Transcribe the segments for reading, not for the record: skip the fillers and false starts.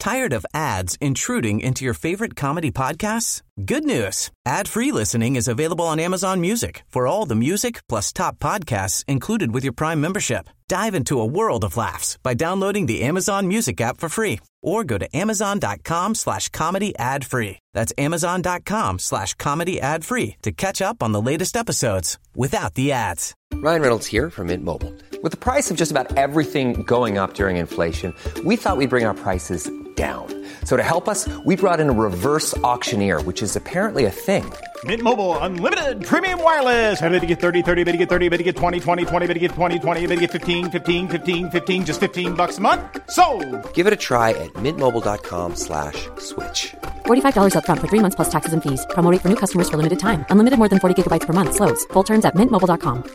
Tired of ads intruding into your favorite comedy podcasts? Good news. Ad-free listening is available on Amazon Music for all the music plus top podcasts included with your Prime membership. Dive into a world of laughs by downloading the Amazon Music app for free or go to amazon.com/comedy ad-free. That's amazon.com/comedy ad-free to catch up on the latest episodes without the ads. Ryan Reynolds here from Mint Mobile. With the price of just about everything going up during inflation, we thought we'd bring our prices down. So to help us, we brought in a reverse auctioneer, which is apparently a thing. Mint Mobile Unlimited Premium Wireless. How to get 30, 30, bit to get 30, bit to get 20, 20, 20, bit to get 20, 20, bit to get 15, 15, 15, 15, just $15 a month? Sold! Give it a try at mintmobile.com/switch. $45 up front for 3 months plus taxes and fees. Promo rate for new customers for limited time. Unlimited more than 40 gigabytes per month. Slows full terms at mintmobile.com.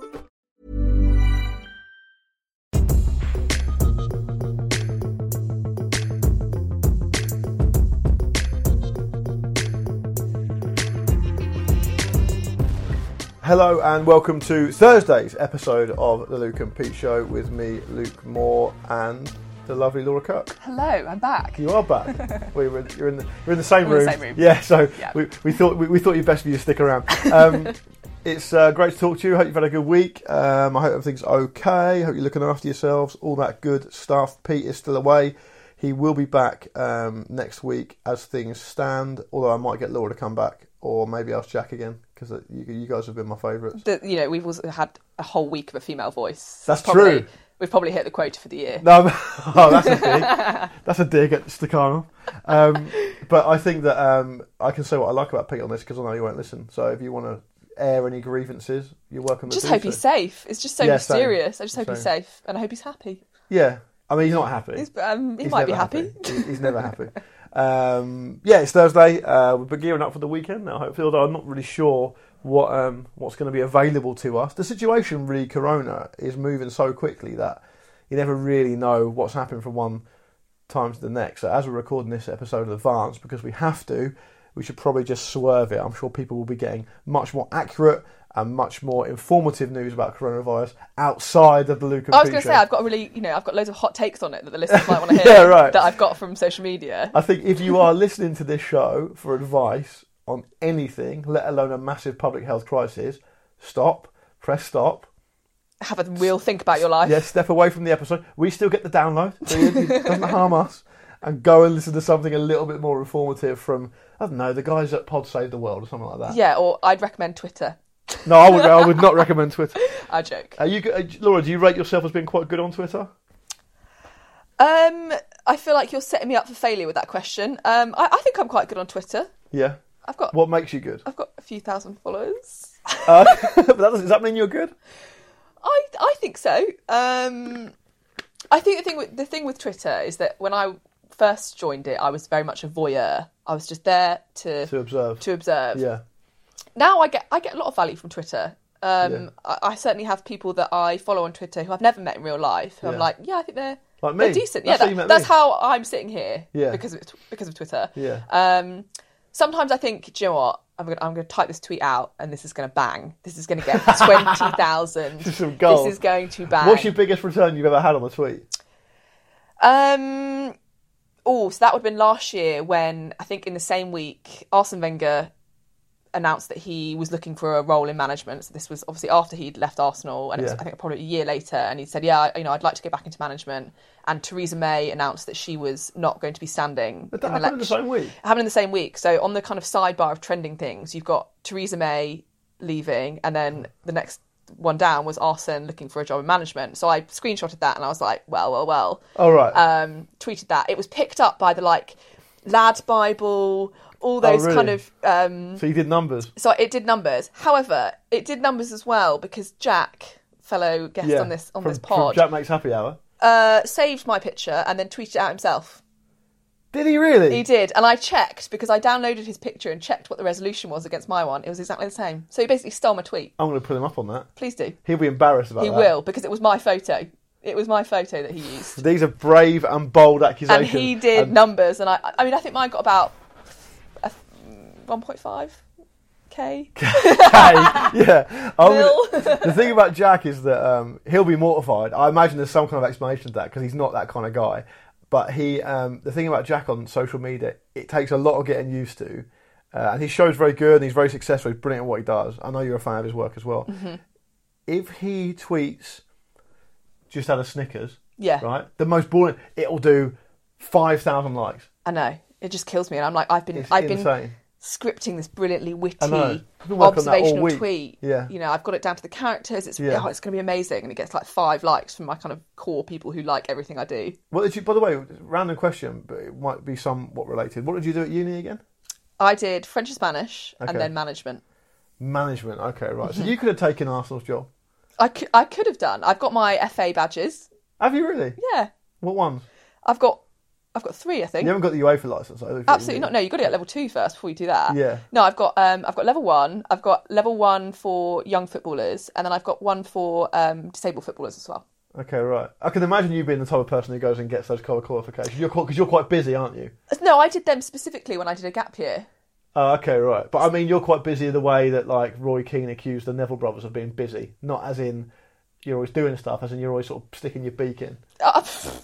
Hello and welcome to Thursday's episode of the Luke and Pete Show with me, Luke Moore, and the lovely Laura Cook. Hello, I'm back. You are back. You're in the same room. The same room. Yeah, so yeah. We thought you'd best for you to stick around. It's great to talk to you. Hope you've had a good week. I hope everything's okay. Hope you're looking after yourselves. All that good stuff. Pete is still away. He will be back next week as things stand. Although I might get Laura to come back, or maybe ask Jack again, because you guys have been my favourites. We've also had a whole week of a female voice. That's true. We've probably hit the quota for the year. No, that's a dig. That's a dig at Stakhanov. But I think that I can say what I like about Pete on this, because I know you won't listen. So if you want to air any grievances, you're welcome to just do hope so. He's safe. It's just so mysterious. Same. I just hope he's safe, and I hope he's happy. Yeah. I mean, he's not happy. He might be happy. He's never happy. It's Thursday. We're gearing up for the weekend now, hopefully, although I'm not really sure what's going to be available to us. The situation, really, Corona, is moving so quickly that you never really know what's happening from one time to the next. So as we're recording this episode in advance, because we have to, we should probably just swerve it. I'm sure people will be getting much more accurate and much more informative news about coronavirus outside of the Luke and Pete Show. I was going to say, I've got loads of hot takes on it that the listeners might want to hear. Yeah, right. That I've got from social media. I think if you are listening to this show for advice on anything, let alone a massive public health crisis, press stop. Have a real think about your life. Yes, step away from the episode. We still get the download, so it doesn't harm us. And go and listen to something a little bit more informative from, I don't know, the guys at Pod Save the World or something like that. Yeah, or I'd recommend Twitter. No, I would not recommend Twitter. I joke. Laura, do you rate yourself as being quite good on Twitter? I feel like you're setting me up for failure with that question. I think I'm quite good on Twitter. Yeah. What makes you good? I've got a few thousand followers. But does that mean you're good? I think so. I think the thing with Twitter is that when I first joined it, I was very much a voyeur. I was just there to observe. Yeah. Now I get a lot of value from Twitter. I certainly have people that I follow on Twitter who I've never met in real life. Who I'm like, I think they're like me. They're decent. That's how I'm sitting here. Yeah. Because of Twitter. Yeah. Sometimes I think, do you know what? I'm going to type this tweet out, and this is going to bang. This is going to get 20,000. This is going to bang. What's your biggest return you've ever had on a tweet? So that would have been last year when I think in the same week Arsene Wenger announced that he was looking for a role in management. So this was obviously after he'd left Arsenal, and it was, I think probably a year later. And he said, I'd like to go back into management. And Theresa May announced that she was not going to be standing. But that happened in the same week? Happened in the same week. So on the kind of sidebar of trending things, you've got Theresa May leaving, and then the next one down was Arsene looking for a job in management. So I screenshotted that, and I was like, well. Oh, right. Tweeted that. It was picked up by the Lad Bible, all those kind of... so you did numbers? So it did numbers. However, it did numbers as well because Jack, fellow guest on this pod... From Jack Makes Happy Hour? Saved my picture and then tweeted it out himself. Did he really? He did. And I checked because I downloaded his picture and checked what the resolution was against my one. It was exactly the same. So he basically stole my tweet. I'm going to put him up on that. Please do. He'll be embarrassed about that. He will, because it was my photo. It was my photo that he used. These are brave and bold accusations. And he did numbers. And I mean, I think mine got about 1.5k. Yeah. The thing about Jack is that he'll be mortified. I imagine there's some kind of explanation to that because he's not that kind of guy. But the thing about Jack on social media, it takes a lot of getting used to. And his show's very good and he's very successful. He's brilliant at what he does. I know you're a fan of his work as well. Mm-hmm. If he tweets, just had a Snickers, right? The most boring, it'll do 5,000 likes. I know. It just kills me. And I'm like, I've been scripting this brilliantly witty observational tweet. Yeah. You know, I've got it down to the characters. It's going to be amazing. And it gets like 5 likes from my kind of core people who like everything I do. What did you, by the way, random question, but it might be somewhat related. What did you do at uni again? I did French and Spanish and then management. Management, okay, right. So you could have taken Arsenal's job. I could have done. I've got my FA badges. Have you really? Yeah. What ones? I've got 3, I think. You haven't got the UEFA licence, though. Absolutely not. No, you've got to get level 2 first before you do that. Yeah. No, I've got level 1. I've got level 1 for young footballers, and then I've got 1 for disabled footballers as well. Okay, right. I can imagine you being the type of person who goes and gets those colour qualifications. Because you're quite busy, aren't you? No, I did them specifically when I did a gap year. Oh, okay, right. But I mean, you're quite busy in the way that, like, Roy Keane accused the Neville brothers of being busy. Not as in you're always doing stuff, as in you're always sort of sticking your beak in. How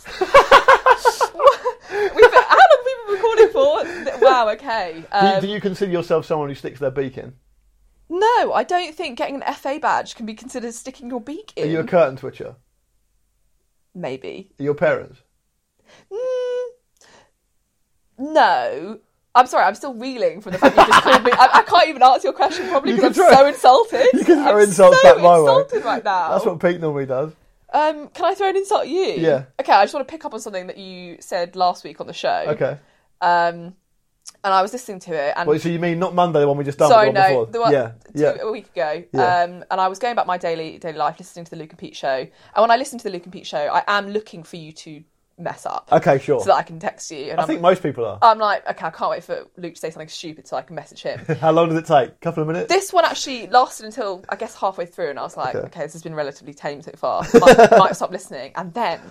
long have we been recording for? Wow, okay. Do you consider yourself someone who sticks their beak in? No, I don't think getting an FA badge can be considered sticking your beak in. Are you a curtain twitcher? Maybe. Are your parents? No. I'm sorry, I'm still reeling from the fact you just called me. I can't even answer your question properly because I'm so insulted. You can throw insults back my way. I'm insulted right now. That's what Pete normally does. Can I throw an insult at you? Yeah. Okay, I just want to pick up on something that you said last week on the show. Okay. And I was listening to it. And so you mean not Monday, the one we just done? Sorry, but the one no, before? a week ago. Yeah. And I was going about my daily life, listening to the Luke and Pete show. And when I listen to the Luke and Pete show, I am looking for you to mess up. Okay, sure. So that I can text you. And I think most people are. I'm like, okay, I can't wait for Luke to say something stupid so I can message him. How long did it take? A couple of minutes? This one actually lasted until, I guess, halfway through, and I was like, okay, this has been relatively tame so far. Might stop listening. And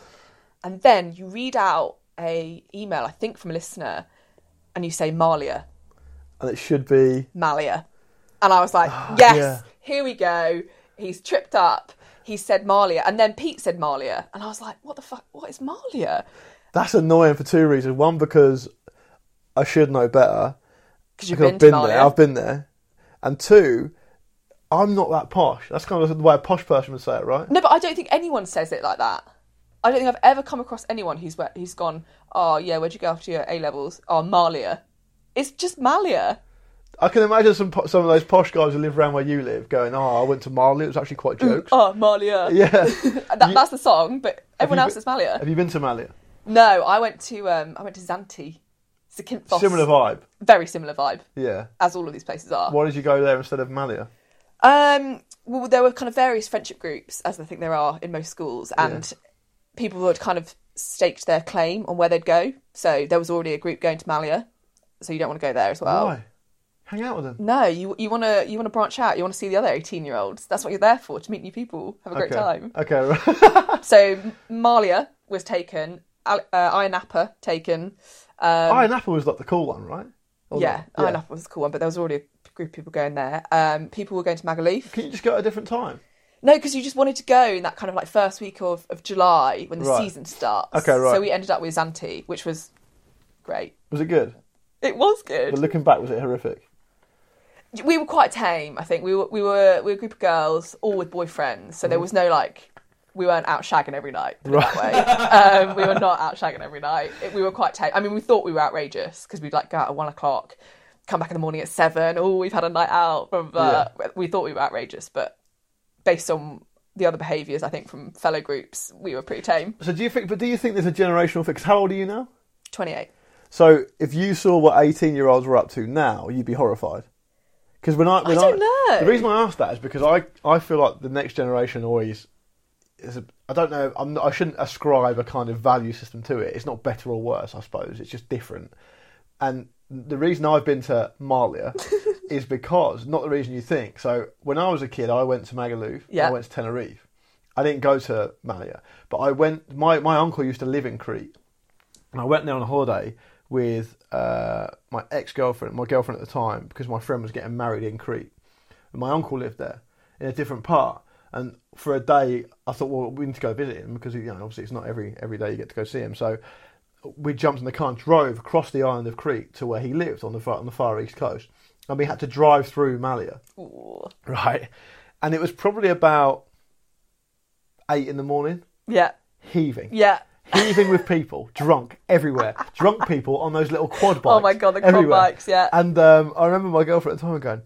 then you read out a email, I think from a listener, and you say Malia. And it should be... Malia. And I was like, yes, here we go. He's tripped up. He said Malia, and then Pete said Malia, and I was like, what the fuck, what is Malia? That's annoying for 2 reasons. One, because I should know better. Because you've been to Malia. There. I've been there. And 2, I'm not that posh. That's kind of the way a posh person would say it, right? No, but I don't think anyone says it like that. I don't think I've ever come across anyone who's gone, oh yeah, where'd you go after your A-levels? Oh, Malia. It's just Malia. I can imagine some of those posh guys who live around where you live going, oh, I went to Malia, it was actually quite jokes. Oh, Malia. Yeah. That's the song, but everyone else is Malia. Have you been to Malia? No, I went to Zante. Zakynthos. Similar vibe? Very similar vibe. Yeah. As all of these places are. Why did you go there instead of Malia? Well, there were kind of various friendship groups, as I think there are in most schools, and people would kind of staked their claim on where they'd go. So there was already a group going to Malia, so you don't want to go there as well. Why? Hang out with them. No, you want to branch out. You want to see the other 18-year-olds. That's what you're there for, to meet new people, have a great time. Okay, right. So Malia was taken, Ayia Napa taken. Ayia Napa was like the cool one, right? Ayia Napa was the cool one, but there was already a group of people going there. People were going to Magaluf. Can you just go at a different time? No, because you just wanted to go in that kind of like first week of July when the season starts. Okay, right. So we ended up with Zante, which was great. Was it good? It was good. But looking back, was it horrific? We were quite tame, I think. We were a group of girls, all with boyfriends, so there was no like, we weren't out shagging every night, put it that way. We were not out shagging every night. We were quite tame. I mean, we thought we were outrageous because we'd like go out at 1 o'clock, come back in the morning at 7. Oh, we've had a night out. We thought we were outrageous, but based on the other behaviours, I think from fellow groups, we were pretty tame. So do you think there's a generational fix? How old are you now? 28. So if you saw what 18-year-olds were up to now, you'd be horrified. Because I don't know. The reason I ask that is because I feel like the next generation always I don't know. I shouldn't ascribe a kind of value system to it. It's not better or worse, I suppose. It's just different. And the reason I've been to Malia is because, not the reason you think. So when I was a kid, I went to Magaluf. I went to Tenerife. I didn't go to Malia, but I went. My uncle used to live in Crete, and I went there on a holiday with my ex-girlfriend, my girlfriend at the time, because my friend was getting married in Crete. And my uncle lived there in a different part. And for a day, I thought, well, we need to go visit him because, obviously it's not every day you get to go see him. So we jumped in the car and drove across the island of Crete to where he lived on the far east coast. And we had to drive through Malia. Ooh. Right. And it was probably about 8 a.m. Yeah. Heaving. Yeah. Heaving with people, drunk, everywhere. Drunk people on those little quad bikes. Oh my God, the quad everywhere. bikes, yeah. And I remember my girlfriend at the time going,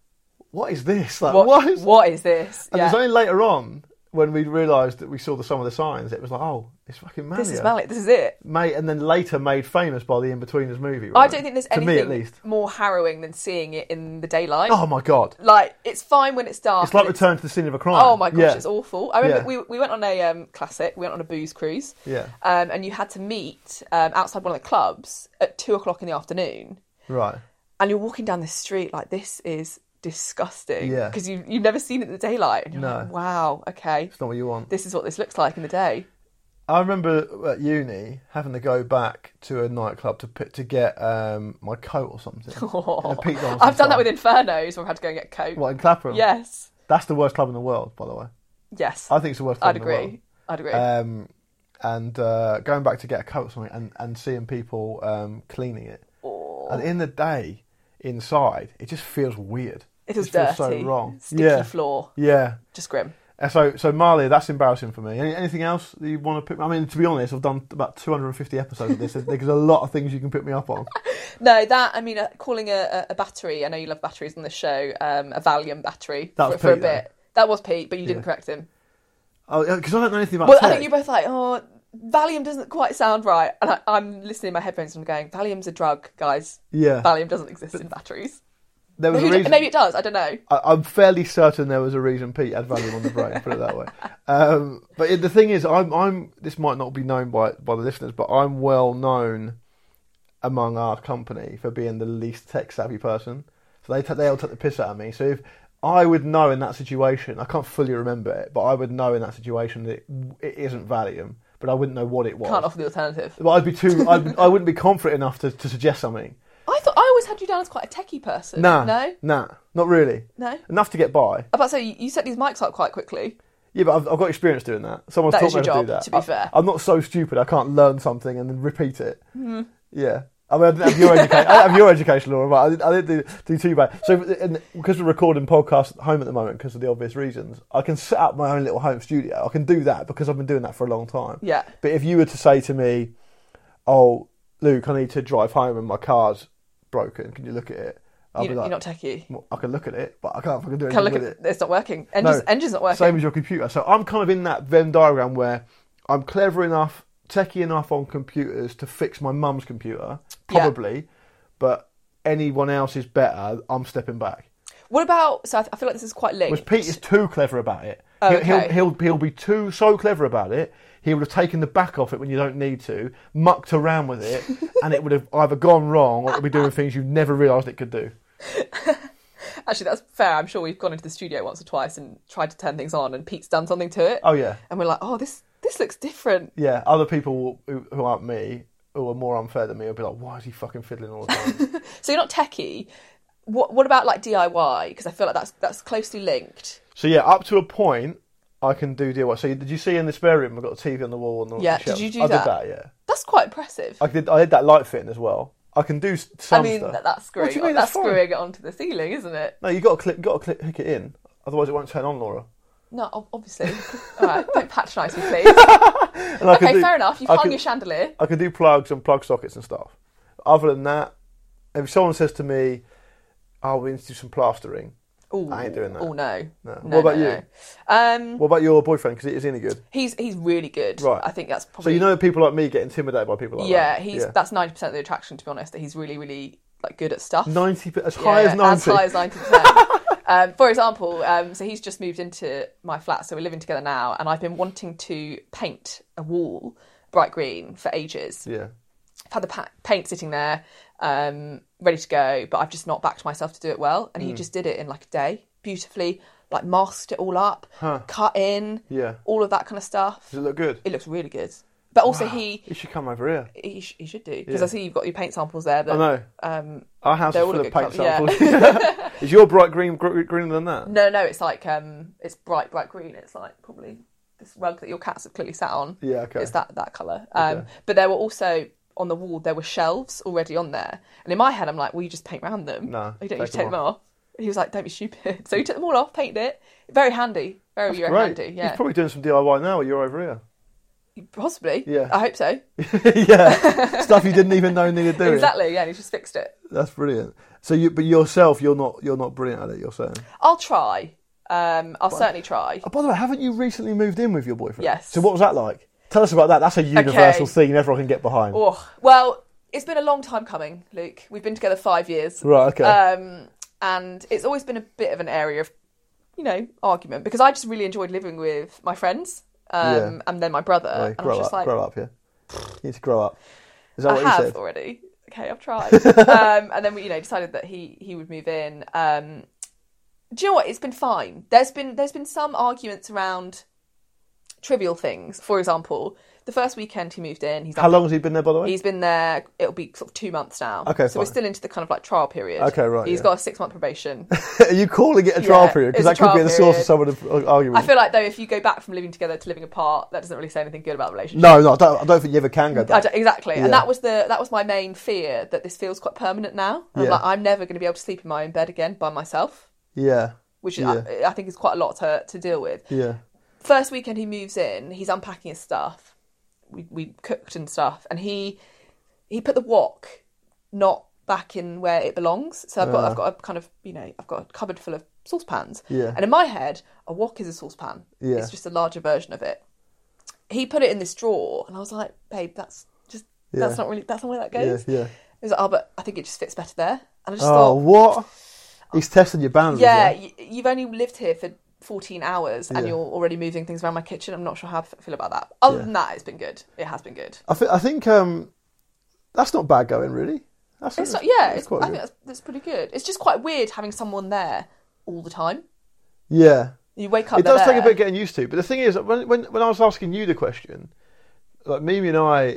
what is this? Like, What is this? And it was only later on when we realised that we saw some of the signs, it was like, oh, it's fucking Malia. This is Malia, this is it. And then later made famous by the In-Betweeners movie. Right? I don't think there's to me, at anything least. more harrowing than seeing it in the daylight. Oh my God. Like, it's fine when it's dark. It's like Return to the Scene of a Crime. Oh my gosh, Yeah. it's awful. I remember we went on a classic, we went on a booze cruise. Yeah. And you had to meet outside one of the clubs at 2:00 in the afternoon. Right. And you're walking down this street like, this is disgusting. Yeah. Because you've never seen it in the daylight. And you're No. like, wow, okay. It's not what you want. This is what this looks like in the day. I remember at uni having to go back to a nightclub to get my coat or something. Oh. I've done that with Infernos where I've had to go and get a coat. What, in Clapham? Yes. That's the worst club in the world, by the way. Yes. I think it's the worst club I'd in the world. agree. I'd agree. And going back to get a coat or something and seeing people cleaning it. Oh. And in the day, inside, it just feels weird. It feels just dirty. feels so wrong. Sticky floor. Yeah. Just grim. So Malia, that's embarrassing for me. Anything else that you want to pick? I mean, to be honest, I've done about 250 episodes of this. There's a lot of things you can pick me up on. No, calling a battery, I know you love batteries on the show, a Valium battery That was for a Pete, bit. That was Pete, but you didn't correct him. Oh, because I don't know anything about Well, tech. I think you're both like, oh, Valium doesn't quite sound right. And I'm listening in my headphones and I'm going, Valium's a drug, guys. Yeah. Valium doesn't exist in batteries. There was a reason. Maybe it does, I don't know. I'm fairly certain there was a reason Pete had Valium on the brain, put it that way. But the thing is, I'm. This might not be known by the listeners, but I'm well known among our company for being the least tech savvy person. So they all take the piss out of me. So if I would know in that situation, I can't fully remember it, but I would know in that situation that it isn't Valium, but I wouldn't know what it was. Can't offer the alternative. But I wouldn't be confident enough to suggest something. I always had you down as quite a techie person. Nah, No? not really. No? Enough to get by. I'm about to say, you set these mics up quite quickly. Yeah, but I've got experience doing that. Someone's That taught is me your how to do job, that. to be fair. I'm not so stupid I can't learn something and then repeat it. Mm-hmm. Yeah. I mean, I didn't have your education. I have your education, Laura, but I didn't do too bad. So, because we're recording podcasts at home at the moment, because of the obvious reasons, I can set up my own little home studio. I can do that because I've been doing that for a long time. Yeah. But if you were to say to me, "Oh, Luke, I need to drive home and my car's broken. Can you look at it?" I'll be like, You're not techie. well, I can look at it, but I can't fucking do anything with it. It's not working. No, Engine's not working. Same as your computer. So I'm kind of in that Venn diagram where I'm clever enough, techie enough on computers to fix my mum's computer, probably, but anyone else is better. I'm stepping back. What about? So I feel like this is quite linked. Whereas Pete is too clever about it. Oh, okay. He'll be so clever about it. He would have taken the back off it when you don't need to, mucked around with it, and it would have either gone wrong or it would be doing things you never realised it could do. Actually, that's fair. I'm sure we've gone into the studio once or twice and tried to turn things on, and Pete's done something to it. Oh yeah. And we're like, oh, this looks different. Yeah, other people who aren't me, who are more unfair than me, will be like, why is he fucking fiddling all the time? So you're not techie. What about like DIY? Because I feel like that's closely linked. So yeah, up to a point, I can do DIY. So did you see in the spare room, I've got a TV on the wall and the Yeah, shelves? did you do I that? did that, yeah. That's quite impressive. I did that light fitting as well. I can do some stuff. That's screwing. What do you mean? That's That's fine. screwing it onto the ceiling, isn't it? No, you got to click it in, otherwise it won't turn on, Laura. No, obviously. All right, don't patronise me, please. And I can Okay, do- fair enough. You've I hung can- your chandelier. I can do plugs and plug sockets and stuff. Other than that, if someone says to me, "Oh, we need to do some plastering," Ooh, I ain't doing that. Oh no. No. No, What about no, you? no. What about your boyfriend? Because is he any good? He's really good. Right. I think that's So probably. you know people like me get intimidated by people like that? That's 90% of the attraction, to be honest. That he's really, really like good at stuff. 90, as high as 90. As high as 90%. For example, so he's just moved into my flat, so we're living together now, and I've been wanting to paint a wall bright green for ages. Yeah. I've had the paint sitting there, ready to go, but I've just not backed myself to do it well. And he just did it in like a day, beautifully, like masked it all up, cut in, all of that kind of stuff. Does it look good? It looks really good. But also Wow. he should come over here. he should do, because I see you've got your paint samples there. That, I know. Our house is they're all full a of good paint colour, samples. Is your bright greener than that? No, it's like it's bright green. It's like probably this rug that your cats have clearly sat on. Yeah, okay. It's that colour. But there were also on the wall, there were shelves already on there. And in my head, I'm like, well, you just paint around them. No, you don't need to take them off. He was like, don't be stupid. So he took them all off, painted it. Very handy. Very handy. Yeah. He's probably doing some DIY now while you're over here. Possibly. Yeah. I hope so. Yeah. Stuff you didn't even know needed doing. Exactly. Yeah. And he just fixed it. That's brilliant. So but yourself, you're not brilliant at it. You're saying. I'll try. I'll certainly try. Oh, by the way, haven't you recently moved in with your boyfriend? Yes. So what was that like? Tell us about that. That's a universal thing everyone can get behind. Oh, well, it's been a long time coming, Luke. We've been together 5 years. Right. Okay. And it's always been a bit of an area of, argument, because I just really enjoyed living with my friends, and then my brother. Right, and I was just like, grow up, yeah. You need to grow up. Is that what you said? I have already. Okay, I've tried. And then we, decided that he would move in. Do you know what? It's been fine. There's been some arguments around trivial things. For example, the first weekend he moved in. How long has he been there, by the way? He's been there. It'll be sort of 2 months now. Okay, so we're still into the kind of like trial period. Okay, right. He's got a 6-month probation. Are you calling it a trial period? Because that could be the source of some of the argument. I feel like though, if you go back from living together to living apart, that doesn't really say anything good about the relationship. No, I don't think you ever can go back. Exactly, Yeah. and that was my main fear, that this feels quite permanent now. And I'm never going to be able to sleep in my own bed again by myself. Yeah. Which I think is quite a lot to deal with. Yeah. First weekend he moves in, he's unpacking his stuff. We cooked and stuff, and he put the wok not back in where it belongs. So I've got a kind of I've got a cupboard full of saucepans. Yeah. And in my head, a wok is a saucepan. Yeah. It's just a larger version of it. He put it in this drawer, and I was like, babe, that's not where that goes. Yeah. He was like, but I think it just fits better there. And I just thought, what? He's testing your boundaries. Yeah, you've only lived here for 14 hours and you're already moving things around my kitchen. I'm not sure how I feel about that. Other than that, it's been good. It has been good. I think that's not bad going, really. I think that's pretty good. It's just quite weird having someone there all the time. Yeah. You wake up. It does take a bit getting used to. But the thing is, when I was asking you the question, like Mimi and I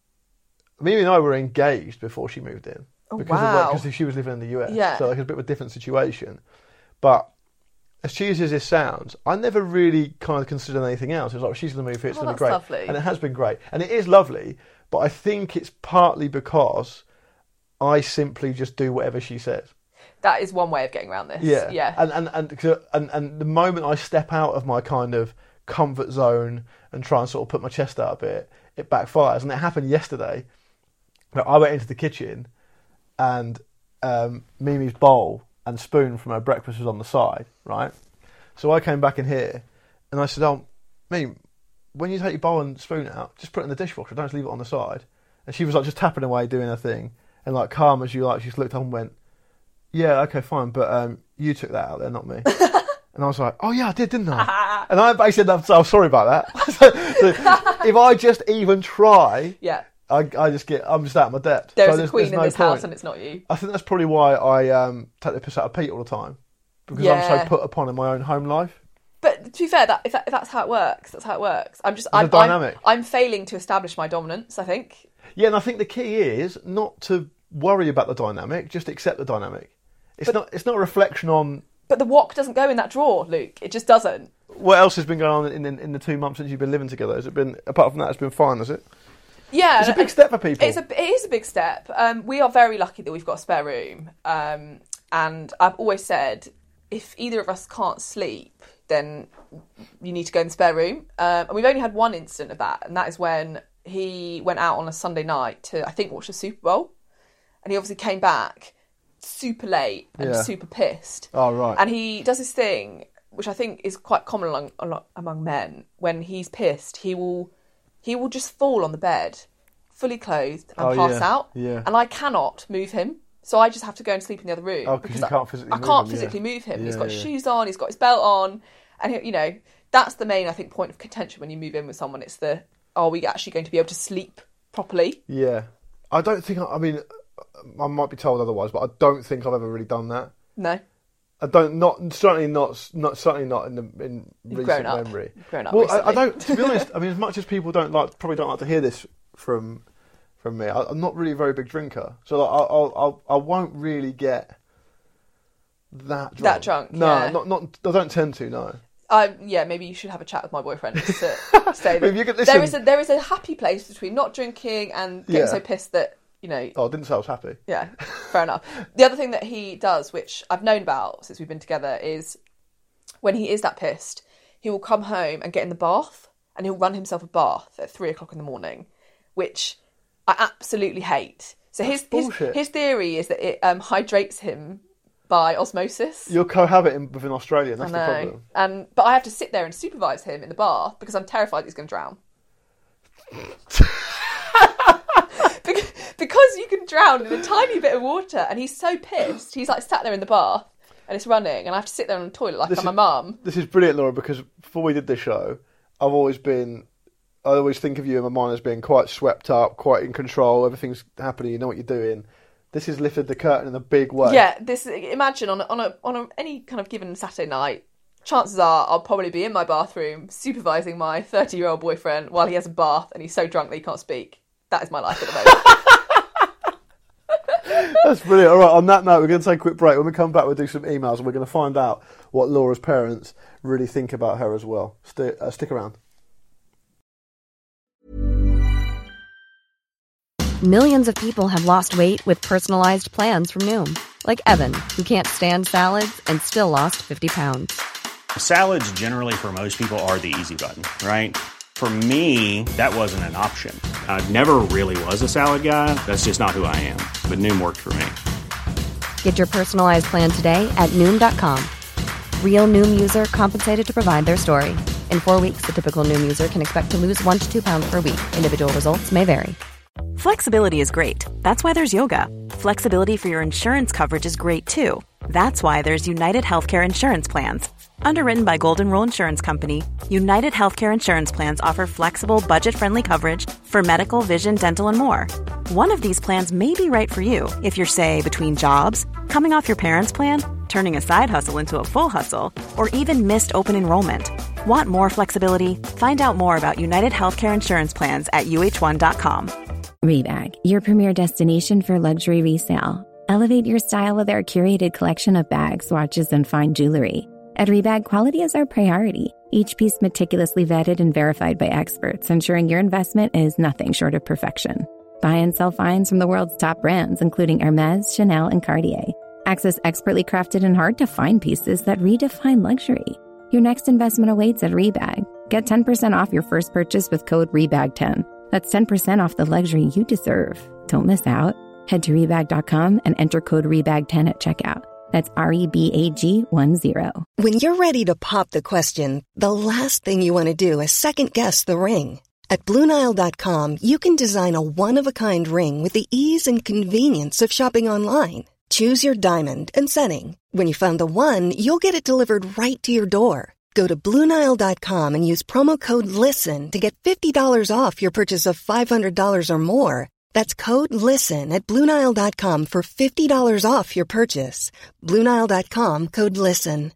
were engaged before she moved in. Because she was living in the US. Yeah. So like, it's a bit of a different situation. But as cheesy as this sounds, I never really kind of considered anything else. It was like, she's going to move here, it's going to be great. Lovely. And it has been great. And it is lovely, but I think it's partly because I simply just do whatever she says. That is one way of getting around this. Yeah. And the moment I step out of my kind of comfort zone and try and sort of put my chest out a bit, it backfires. And it happened yesterday. I went into the kitchen and Mimi's bowl and spoon from her breakfast was on the side, right? So I came back in here and I said, Mimi, when you take your bowl and spoon out, just put it in the dishwasher, don't just leave it on the side. And she was like just tapping away, doing her thing. And like calm as you like, she just looked up and went, yeah, okay, fine, but you took that out there, not me. And I was like, oh yeah, I did, didn't I? And I basically said, I'm sorry about that. So if I just even try, I'm just out of my depth. There's a queen in this house and it's not you. I think that's probably why I take the piss out of Pete all the time. Because I'm so put upon in my own home life. But to be fair, if that's how it works, that's how it works. I'm failing to establish my dominance, I think. Yeah, and I think the key is not to worry about the dynamic, just accept the dynamic. It's not a reflection on... But the wok doesn't go in that drawer, Luke. It just doesn't. What else has been going on in the 2 months since you've been living together? Has it been, apart from that, it's been fine, has it? Yeah. It's a big step for people. It is a big step. We are very lucky that we've got a spare room. And I've always said, if either of us can't sleep, then you need to go in the spare room. And we've only had one incident of that, and that is when he went out on a Sunday night to, I think, watch the Super Bowl. And he obviously came back super late and super pissed. Oh, right. And he does this thing, which I think is quite common among men. When he's pissed, he will just fall on the bed, fully clothed, and pass out. Yeah. And I cannot move him. So I just have to go and sleep in the other room. Oh, because you can't physically move him. I can't physically move him. Yeah, he's got his shoes on, he's got his belt on. And, that's the main, I think, point of contention when you move in with someone. It's are we actually going to be able to sleep properly? Yeah. I don't think, I might be told otherwise, but I don't think I've ever really done that. No. I don't. Certainly not in recent memory. You've grown up. Well, recently. I don't. To be honest, as much as people probably don't like to hear this from me, I'm not really a very big drinker, so I won't really get that drunk. That drunk. No, yeah. not. I don't tend to. No. Maybe you should have a chat with my boyfriend to say that there is a happy place between not drinking and getting so pissed that, you know... Oh, I didn't say I was happy. Yeah, fair enough. The other thing that he does, which I've known about since we've been together, is when he is that pissed, he will come home and get in the bath, and he'll run himself a bath at 3 o'clock in the morning, which I absolutely hate. So his theory is that it hydrates him by osmosis. You're cohabiting with an Australian, that's the problem. But I have to sit there and supervise him in the bath because I'm terrified he's going to drown. Because you can drown in a tiny bit of water, and he's so pissed. He's like sat there in the bath and it's running, and I have to sit there on the toilet like I'm my mum. This is brilliant, Laura, because before we did this show, I always think of you in my mind as being quite swept up, quite in control, everything's happening, you know what you're doing. This has lifted the curtain in a big way. Yeah, imagine on any kind of given Saturday night, chances are I'll probably be in my bathroom supervising my 30-year-old boyfriend while he has a bath and he's so drunk that he can't speak. That is my life at the moment. That's brilliant. All right, on that note, we're going to take a quick break. When we come back, we'll do some emails and we're going to find out what Laura's parents really think about her as well. Stick around. Millions of people have lost weight with personalized plans from Noom. Like Evan, who can't stand salads and still lost 50 pounds. Salads generally for most people are the easy button, right? For me, that wasn't an option. I never really was a salad guy. That's just not who I am. But Noom worked for me. Get your personalized plan today at Noom.com. Real Noom user compensated to provide their story. In 4 weeks, the typical Noom user can expect to lose 1 to 2 pounds per week. Individual results may vary. Flexibility is great. That's why there's yoga. Flexibility for your insurance coverage is great too. That's why there's United Healthcare Insurance Plans. Underwritten by Golden Rule Insurance Company, United Healthcare Insurance Plans offer flexible, budget-friendly coverage for medical, vision, dental, and more. One of these plans may be right for you if you're, say, between jobs, coming off your parents' plan, turning a side hustle into a full hustle, or even missed open enrollment. Want more flexibility? Find out more about United Healthcare Insurance Plans at uh1.com. Rebag, your premier destination for luxury resale. Elevate your style with our curated collection of bags, watches, and fine jewelry. At Rebag, quality is our priority. Each piece meticulously vetted and verified by experts, ensuring your investment is nothing short of perfection. Buy and sell finds from the world's top brands, including Hermès, Chanel, and Cartier. Access expertly crafted and hard-to-find pieces that redefine luxury. Your next investment awaits at Rebag. Get 10% off your first purchase with code REBAG10. That's 10% off the luxury you deserve. Don't miss out. Head to Rebag.com and enter code REBAG10 at checkout. That's REBAG10. When you're ready to pop the question, the last thing you want to do is second-guess the ring. At BlueNile.com, you can design a one-of-a-kind ring with the ease and convenience of shopping online. Choose your diamond and setting. When you find the one, you'll get it delivered right to your door. Go to BlueNile.com and use promo code LISTEN to get $50 off your purchase of $500 or more. That's code LISTEN at BlueNile.com for $50 off your purchase. BlueNile.com, code LISTEN.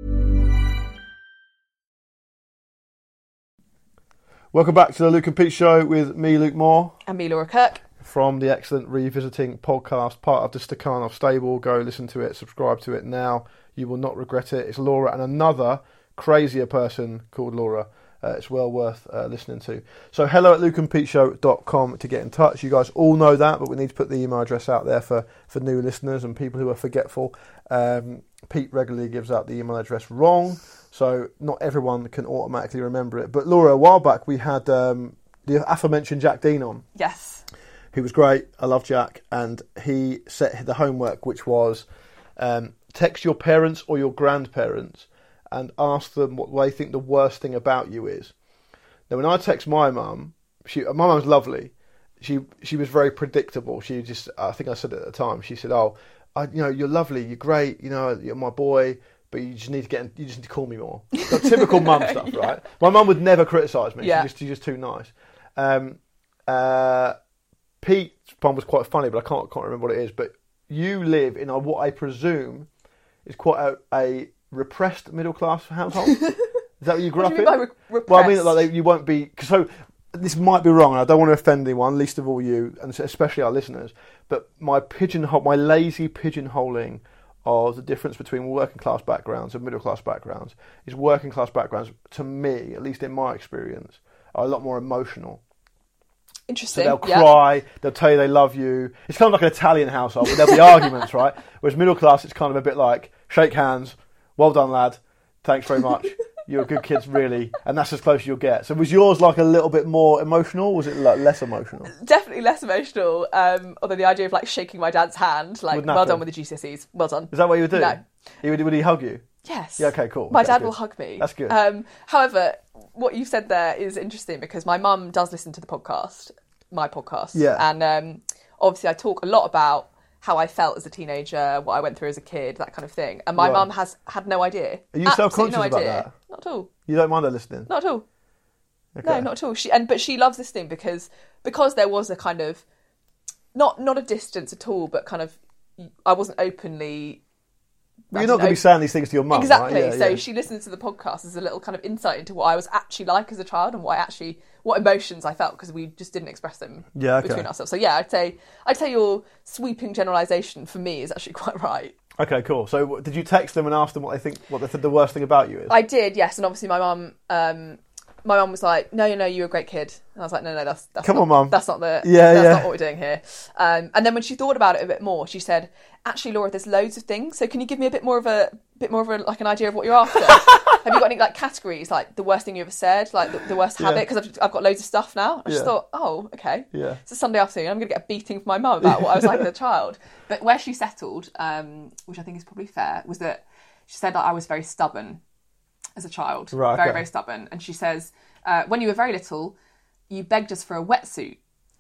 Welcome back to the Luke and Pete Show with me, Luke Moore. And me, Laura Kirk. From the excellent Revisiting podcast, part of the Stakhanov stable. Go listen to it, subscribe to it now. You will not regret it. It's Laura and another crazier person called Laura. It's well worth listening to. So hello at lukeandpeteshow.com to get in touch. You guys all know that, but we need to put the email address out there for new listeners and people who are forgetful. Pete regularly gives out the email address wrong, so not everyone can automatically remember it. But Laura, a while back we had the aforementioned Jack Dean on. Yes. He was great. I love Jack. And he set the homework, which was text your parents or your grandparents and ask them what they think the worst thing about you is. Now, when I text my mum, my mum's lovely. She was very predictable. She just, I think I said it at the time. She said, you're lovely, you're great, you're my boy, but you just need to call me more. Like typical mum stuff, yeah. Right? My mum would never criticise me. Yeah. She's just too nice. Pete's mum was quite funny, but I can't remember what it is. But you live in what I presume is quite a repressed middle class household. Is that what you grew up in? Repressed? Well, I mean, you won't be. So this might be wrong, and I don't want to offend anyone, least of all you, and especially our listeners. But my lazy pigeonholing of the difference between working class backgrounds and middle class backgrounds is working class backgrounds, to me, at least in my experience, are a lot more emotional. Interesting. So they'll cry, they'll tell you they love you. It's kind of like an Italian household, but there'll be arguments, right? Whereas middle class, it's kind of a bit like, shake hands, well done, lad, thanks very much. You're a good kid, really, and that's as close as you'll get. So was yours like a little bit more emotional, or was it like less emotional? Definitely less emotional. Although the idea of like shaking my dad's hand, like, well done with the GCSEs, well done. Is that what you would do? No. Would he hug you? Yes. Yeah, okay, cool. My okay, dad good. will hug me. That's good. However, what you said there is interesting because my mum does listen to the podcast, my podcast. Yeah. And obviously I talk a lot about how I felt as a teenager, what I went through as a kid, that kind of thing. And my mum has had no idea. Are you self-conscious about that? Not at all. You don't mind her listening? Not at all. Okay. No, not at all. But she loves listening because there was a kind of not a distance at all, but kind of I wasn't openly. Well, you're not going to be saying these things to your mum, exactly. Right? Yeah, so she listens to the podcast as a little kind of insight into what I was actually like as a child and what emotions I felt, because we just didn't express them between ourselves. So yeah, I'd say your sweeping generalisation for me is actually quite right. Okay, cool. So did you text them and ask them what they think the worst thing about you is? I did, yes. And obviously my mum was like, no, you're a great kid. And I was like, no, that's Come not, on, Mum. That's not not what we're doing here. And then when she thought about it a bit more, she said, actually, Laura, there's loads of things. So can you give me a bit more of a like an idea of what you're after? Have you got any like categories, like the worst thing you ever said, like the worst habit? Because I've got loads of stuff now. I just thought, oh, okay. Yeah. It's a Sunday afternoon. I'm going to get a beating from my mum about what I was like as a child. But where she settled, which I think is probably fair, was that she said that I was very stubborn as a child. Right, very, okay. very stubborn. And she says, when you were very little, you begged us for a wetsuit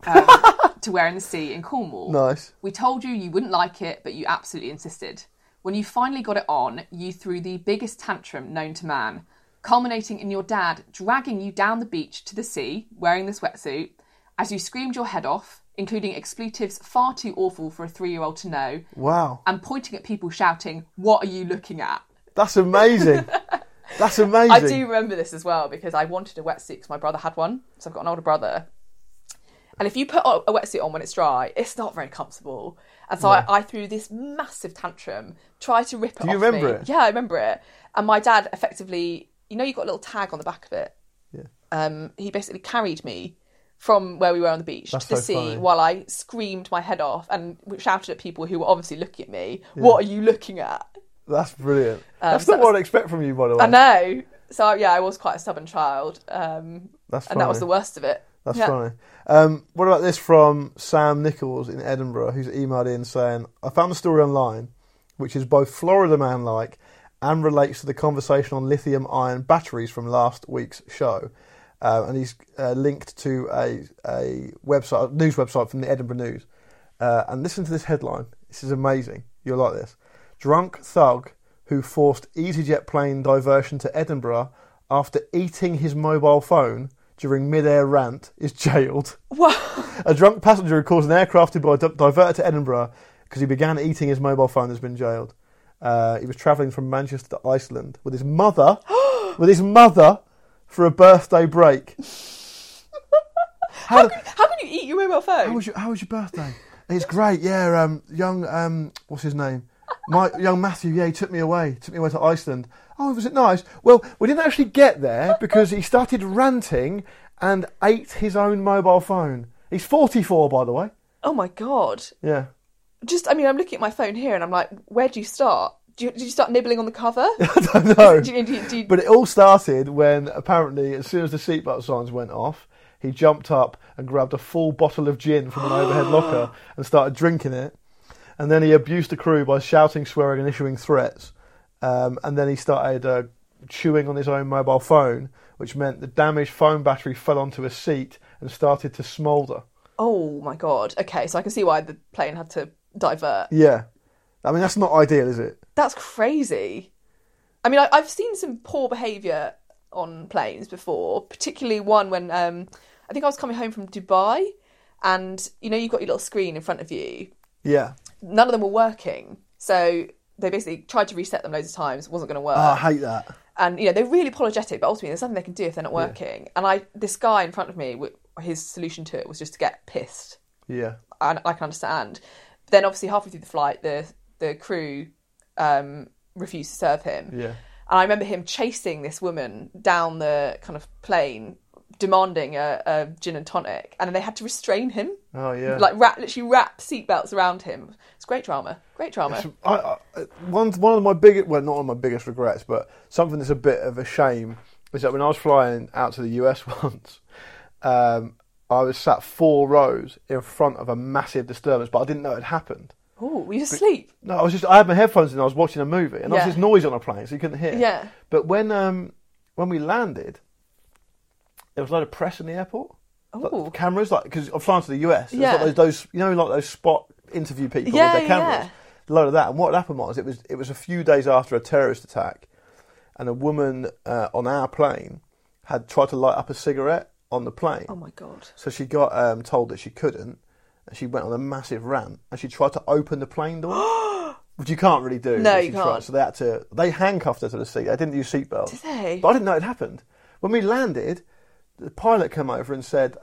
to wear in the sea in Cornwall. Nice. We told you wouldn't like it, but you absolutely insisted. When you finally got it on, you threw the biggest tantrum known to man, culminating in your dad dragging you down the beach to the sea, wearing this wetsuit, as you screamed your head off, including expletives far too awful for a 3-year-old to know. Wow. And pointing at people shouting, "What are you looking at?" That's amazing. That's amazing. I do remember this as well because I wanted a wetsuit because my brother had one. So I've got an older brother. And if you put a wetsuit on when it's dry, it's not very comfortable. And so I threw this massive tantrum, tried to rip it off me. Do you remember it? Yeah, I remember it. And my dad effectively, you've got a little tag on the back of it. Yeah. He basically carried me from where we were on the beach to the sea funny. while I screamed my head off and shouted at people who were obviously looking at me, "What are you looking at?" That's brilliant. That's not what I'd expect from you, by the way. I know. So yeah, I was quite a stubborn child. That's funny. And that was the worst of it. That's funny. What about this from Sam Nichols in Edinburgh, who's emailed in saying, I found a story online which is both Florida Man-like and relates to the conversation on lithium-ion batteries from last week's show. And he's linked to a website, a news website from the Edinburgh News. And listen to this headline. This is amazing. You'll like this. Drunk thug who forced EasyJet plane diversion to Edinburgh after eating his mobile phone during mid-air rant is jailed. What? A drunk passenger who caused an aircraft to be diverted to Edinburgh because he began eating his mobile phone has been jailed. He was travelling from Manchester to Iceland with his mother, for a birthday break. How can you eat your mobile phone? How was your birthday? It's great, yeah. Young, what's his name? Young Matthew, yeah, he took me away to Iceland. Oh, was it nice? Well, we didn't actually get there because he started ranting and ate his own mobile phone. He's 44, by the way. Oh my God. Yeah. I'm looking at my phone here and I'm like, where do you start? Did you start nibbling on the cover? I don't know. Do you... But it all started when, apparently, as soon as the seatbelt signs went off, he jumped up and grabbed a full bottle of gin from an overhead locker and started drinking it. And then he abused the crew by shouting, swearing and issuing threats. And then he started chewing on his own mobile phone, which meant the damaged phone battery fell onto a seat and started to smoulder. Oh my God. Okay, so I can see why the plane had to divert. Yeah. I mean, that's not ideal, is it? That's crazy. I mean, I've seen some poor behaviour on planes before, particularly one when I think I was coming home from Dubai and, you've got your little screen in front of you. Yeah. None of them were working. So they basically tried to reset them loads of times. It wasn't going to work. Oh, I hate that. And, they're really apologetic, but ultimately there's nothing they can do if they're not working. Yeah. And this guy in front of me, his solution to it was just to get pissed. Yeah. And I can understand. But then obviously halfway through the flight, the crew refused to serve him. Yeah. And I remember him chasing this woman down the kind of plane, demanding a gin and tonic, and then they had to restrain him. Oh yeah, like literally wrap seatbelts around him. It's great drama. One of my biggest, well, not one of my biggest regrets, but something that's a bit of a shame is that when I was flying out to the US once, I was sat 4 rows in front of a massive disturbance, but I didn't know it had happened. Oh, were you asleep? No, I had my headphones in. I was watching a movie, and there was this noise on a plane, so you couldn't hear. Yeah. But when we landed, there was a load of press in the airport. Like cameras, because I'm flying to the US. Yeah. Like those, like those spot interview people with their cameras. A load of that. And what happened was, it was a few days after a terrorist attack, and a woman on our plane had tried to light up a cigarette on the plane. Oh my God. So she got told that she couldn't, and she went on a massive rant, and she tried to open the plane door, which you can't really do. No, you can't. So they handcuffed her to the seat. They didn't use seatbelts. Did they? But I didn't know it happened. When we landed, the pilot came over and said,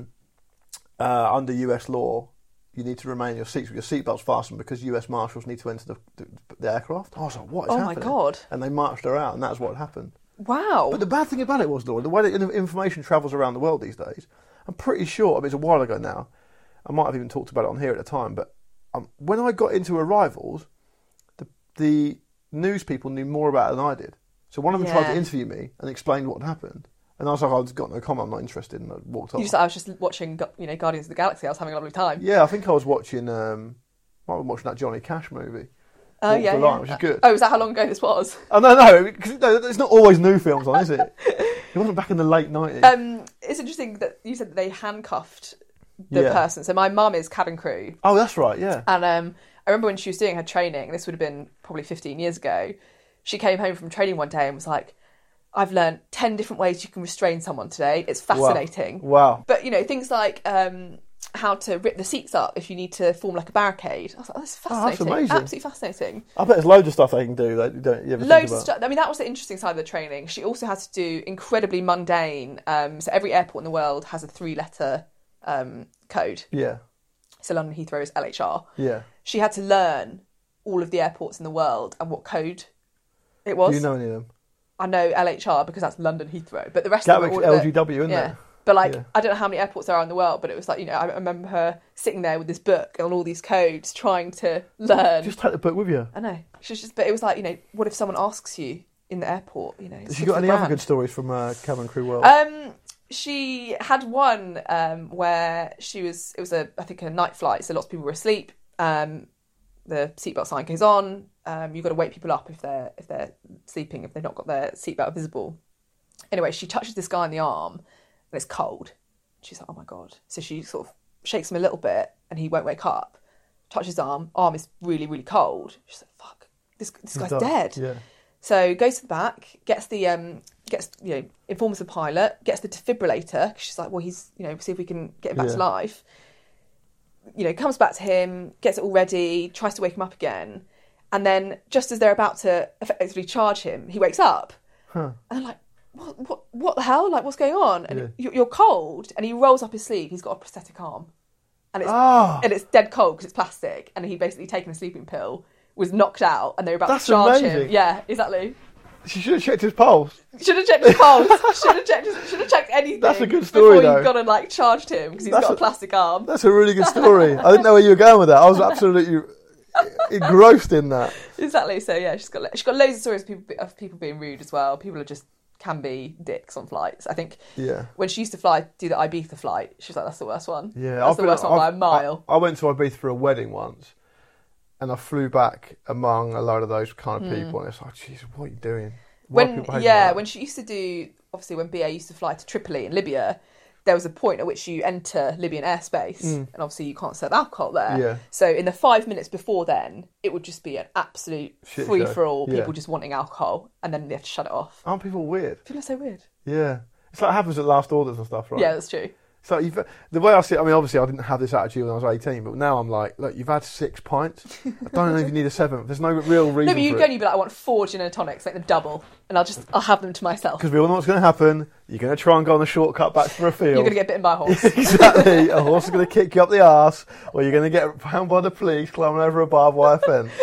under US law, you need to remain in your seats with your seatbelts fastened because US Marshals need to enter the aircraft. I was like, what is happening? Oh my God. And they marched her out, and that's what happened. Wow. But the bad thing about it was, Laura, the way that information travels around the world these days, I'm pretty sure, it's a while ago now, I might have even talked about it on here at the time, but when I got into arrivals, the news people knew more about it than I did. So one of them tried to interview me and explain what had happened. And I was like, I've got no comment, I'm not interested, and I walked off. I was just watching, Guardians of the Galaxy. I was having a lovely time. Yeah, I think I was watching, that Johnny Cash movie. Oh, yeah. Line, which is good. Oh, is that how long ago this was? Oh, no, because it's not always new films on, is it? It wasn't back in the late 90s. It's interesting that you said that they handcuffed the person. So my mum is cabin crew. Oh, that's right, yeah. And I remember when she was doing her training, this would have been probably 15 years ago, she came home from training one day and was like, I've learned 10 different ways you can restrain someone today. It's fascinating. Wow. But, things like how to rip the seats up if you need to form like a barricade. I was like, that's fascinating. That's amazing. Absolutely fascinating. I bet there's loads of stuff they can do that you don't ever think about. Loads of stuff. I mean, that was the interesting side of the training. She also had to do incredibly mundane. So every airport in the world has a 3-letter code. Yeah. So London Heathrow is LHR. Yeah. She had to learn all of the airports in the world and what code it was. Do you know any of them? I know LHR because that's London Heathrow, but the rest of them are all LGW, isn't it? But I don't know how many airports there are in the world, but it was like, I remember her sitting there with this book and all these codes trying to learn. Just take the book with you. I know. But it was like, what if someone asks you in the airport, Has she got any other good stories from cabin crew world? She had one where it was I think a night flight, so lots of people were asleep. The seatbelt sign goes on. You've got to wake people up if they're sleeping, if they've not got their seatbelt visible. Anyway, she touches this guy in the arm, and it's cold. She's like, oh my God. So she sort of shakes him a little bit, and he won't wake up. Touches his arm is really, really cold. She's like, fuck, this guy's dead. Yeah. So goes to the back, informs the pilot, gets the defibrillator. She's like, well, he's, see if we can get him back to life. Comes back to him, gets it all ready, tries to wake him up again. And then just as they're about to effectively charge him, he wakes up. Huh. And they're like, what the hell? Like, what's going on? And you're cold. And he rolls up his sleeve. He's got a prosthetic arm. And it's dead cold because it's plastic. And he'd basically taken a sleeping pill, was knocked out, and they were about to charge him. Yeah, exactly. She should have checked his pulse. Should have checked his pulse. Should have checked anything. That's a good story, before you've gone and charged him because he's got a plastic arm. That's a really good story. I didn't know where you were going with that. I was absolutely engrossed in that. Exactly. So yeah, she's got loads of stories of people being rude as well. People can be dicks on flights. I think when she used to do the Ibiza flight, she was like, that's the worst one. Yeah, that's the worst one by a mile. I went to Ibiza for a wedding once, and I flew back among a load of those kind of people, and it's like, Jesus, what are you doing? When she used to do, obviously when BA used to fly to Tripoli in Libya, there was a point at which you enter Libyan airspace, and obviously you can't serve alcohol there. Yeah. So in the 5 minutes before then, it would just be an absolute free-for-all, people just wanting alcohol, and then they have to shut it off. Aren't people weird? People are so weird. Yeah. It's like it happens at last orders and stuff, right? Yeah, that's true. So the way I see it, I mean, obviously I didn't have this attitude when I was 18, but now I'm like, look, you've had 6 pints. I don't know if you need a 7th. There's no real reason. No, but you'd be like, I want 4 gin and tonics, like the double, and I'll have them to myself. Because we all know what's going to happen. You're going to try and go on a shortcut back for a field. You're going to get bitten by a horse. Exactly. A horse is going to kick you up the arse, or you're going to get found by the police climbing over a barbed wire fence.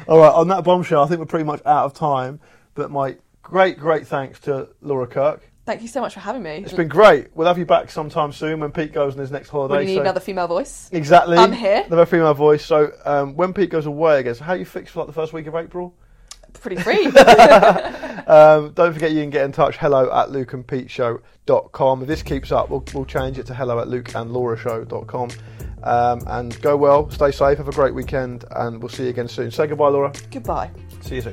All right, on that bombshell, I think we're pretty much out of time. But my great thanks to Laura Kirk. Thank you so much for having me. It's been great. We'll have you back sometime soon when Pete goes on his next holiday. When you need another female voice. Exactly. I'm here. Another female voice. So when Pete goes away again, so how are you fixed for like the first week of April? Pretty free. Don't forget you can get in touch, hello@lukeandpeteshow.com. If this keeps up, we'll change it to hello@lukeandlaurashow.com. And go well, stay safe, have a great weekend, and we'll see you again soon. Say goodbye, Laura. Goodbye. See you soon.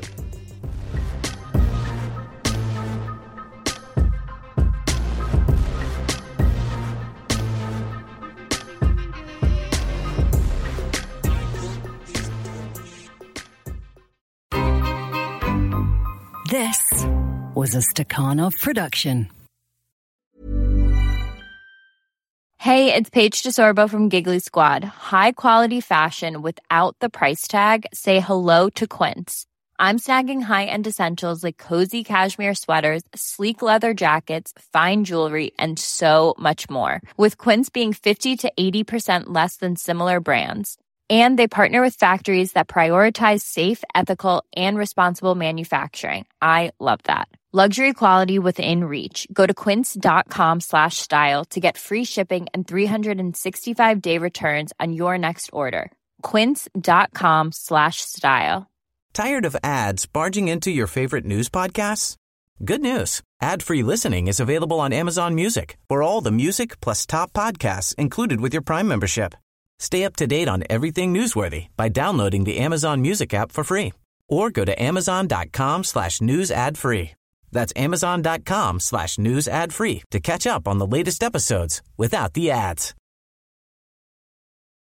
This was a Stakhanov production. Hey, it's Paige DeSorbo from Giggly Squad. High quality fashion without the price tag. Say hello to Quince. I'm snagging high-end essentials like cozy cashmere sweaters, sleek leather jackets, fine jewelry, and so much more. With Quince being 50 to 80% less than similar brands. And they partner with factories that prioritize safe, ethical, and responsible manufacturing. I love that. Luxury quality within reach. Go to quince.com/style to get free shipping and 365-day returns on your next order. Quince.com/style. Tired of ads barging into your favorite news podcasts? Good news. Ad-free listening is available on Amazon Music for all the music plus top podcasts included with your Prime membership. Stay up to date on everything newsworthy by downloading the Amazon Music app for free or go to amazon.com/news ad free. That's amazon.com/news ad free to catch up on the latest episodes without the ads.